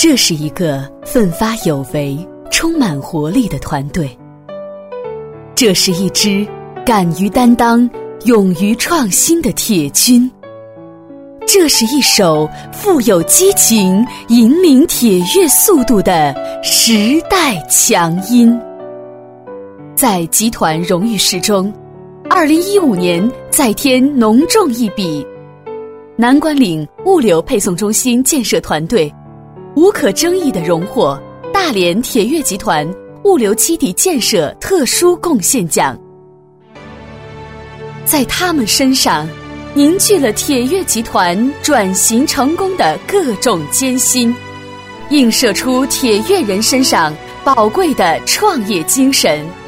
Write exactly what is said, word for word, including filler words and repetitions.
这是一个奋发有为、充满活力的团队。这是一支敢于担当、勇于创新的铁军。这是一首富有激情、引领铁乐速度的时代强音。在集团荣誉室中，二零一五年再添浓重一笔。南关岭物流配送中心建设团队无可争议地荣获大连铁乐集团物流基地建设特殊贡献奖。在他们身上凝聚了铁乐集团转型成功的各种艰辛，映射出铁乐人身上宝贵的创业精神。